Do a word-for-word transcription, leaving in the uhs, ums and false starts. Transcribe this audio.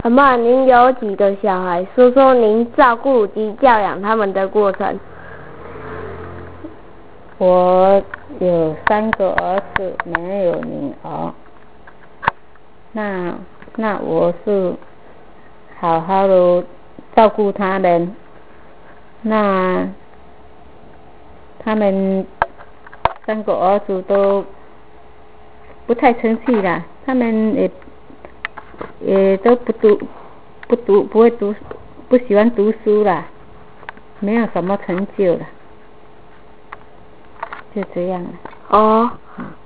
阿嬷，您有几个小孩？说说您照顾及教养他们的过程。 我有三个儿子，没有女儿。那那我是好好的照顾他们。那他们三个儿子都不太成绩啦，他们也也都不读不读不会读不喜欢读书啦，没有什么成就了，就这样了。 哦。